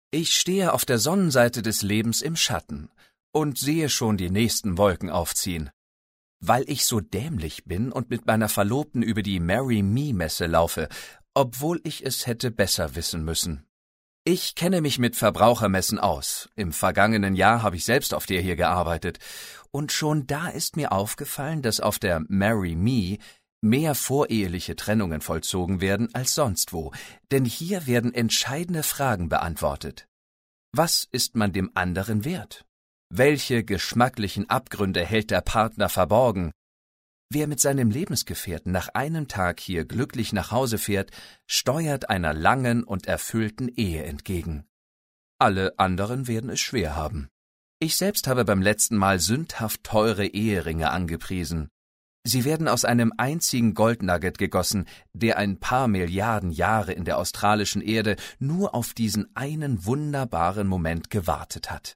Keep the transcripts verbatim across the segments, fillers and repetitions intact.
Ich stehe auf der Sonnenseite des Lebens im Schatten und sehe schon die nächsten Wolken aufziehen. Weil ich so dämlich bin und mit meiner Verlobten über die Marry-Me-Messe laufe, obwohl ich es hätte besser wissen müssen. Ich kenne mich mit Verbrauchermessen aus. Im vergangenen Jahr habe ich selbst auf der hier gearbeitet. Und schon da ist mir aufgefallen, dass auf der Marry-Me mehr voreheliche Trennungen vollzogen werden als sonst wo, denn hier werden entscheidende Fragen beantwortet. Was ist man dem anderen wert? Welche geschmacklichen Abgründe hält der Partner verborgen? Wer mit seinem Lebensgefährten nach einem Tag hier glücklich nach Hause fährt, steuert einer langen und erfüllten Ehe entgegen. Alle anderen werden es schwer haben. Ich selbst habe beim letzten Mal sündhaft teure Eheringe angepriesen. Sie werden aus einem einzigen Goldnugget gegossen, der ein paar Milliarden Jahre in der australischen Erde nur auf diesen einen wunderbaren Moment gewartet hat.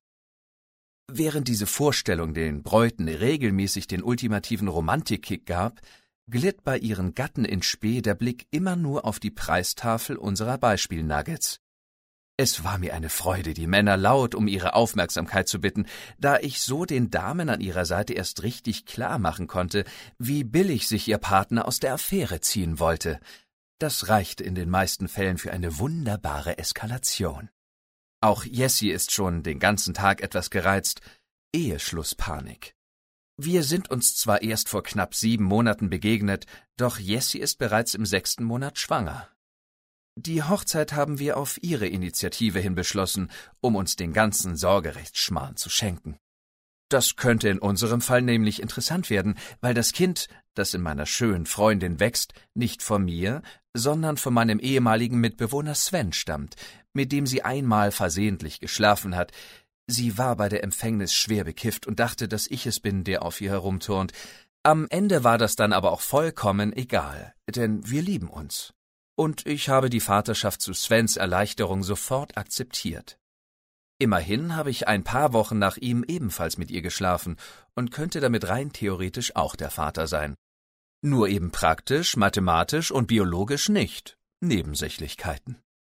Während diese Vorstellung den Bräuten regelmäßig den ultimativen Romantikkick gab, glitt bei ihren Gatten in Spe der Blick immer nur auf die Preistafel unserer Beispielnuggets. Es war mir eine Freude, die Männer laut um ihre Aufmerksamkeit zu bitten, da ich so den Damen an ihrer Seite erst richtig klar machen konnte, wie billig sich ihr Partner aus der Affäre ziehen wollte. Das reichte in den meisten Fällen für eine wunderbare Eskalation. Auch Jessie ist schon den ganzen Tag etwas gereizt. Eheschlusspanik. Wir sind uns zwar erst vor knapp sieben Monaten begegnet, doch Jessie ist bereits im sechsten Monat schwanger. Die Hochzeit haben wir auf ihre Initiative hin beschlossen, um uns den ganzen Sorgerechtsschmarrn zu schenken. Das könnte in unserem Fall nämlich interessant werden, weil das Kind, das in meiner schönen Freundin wächst, nicht von mir, sondern von meinem ehemaligen Mitbewohner Sven stammt, mit dem sie einmal versehentlich geschlafen hat. Sie war bei der Empfängnis schwer bekifft und dachte, dass ich es bin, der auf ihr herumturnt. Am Ende war das dann aber auch vollkommen egal, denn wir lieben uns. Und ich habe die Vaterschaft zu Svens Erleichterung sofort akzeptiert. Immerhin habe ich ein paar Wochen nach ihm ebenfalls mit ihr geschlafen und könnte damit rein theoretisch auch der Vater sein. Nur eben praktisch, mathematisch und biologisch nicht. Nebensächlichkeiten.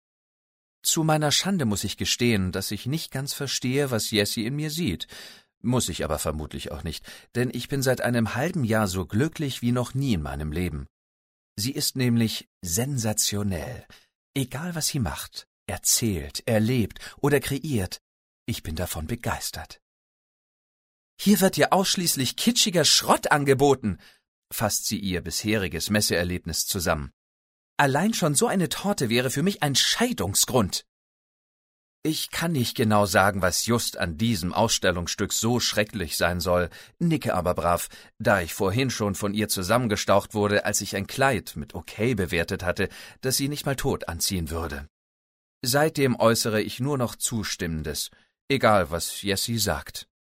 Zu meiner Schande muss ich gestehen, dass ich nicht ganz verstehe, was Jessie in mir sieht. Muss ich aber vermutlich auch nicht, denn ich bin seit einem halben Jahr so glücklich wie noch nie in meinem Leben. Sie ist nämlich sensationell. Egal, was sie macht, erzählt, erlebt oder kreiert, ich bin davon begeistert. »Hier wird dir ausschließlich kitschiger Schrott angeboten«, fasst sie ihr bisheriges Messeerlebnis zusammen. »Allein schon so eine Torte wäre für mich ein Scheidungsgrund.« Ich kann nicht genau sagen, was just an diesem Ausstellungsstück so schrecklich sein soll, nicke aber brav, da ich vorhin schon von ihr zusammengestaucht wurde, als ich ein Kleid mit okay bewertet hatte, das sie nicht mal tot anziehen würde. Seitdem äußere ich nur noch Zustimmendes, egal was Jessie sagt.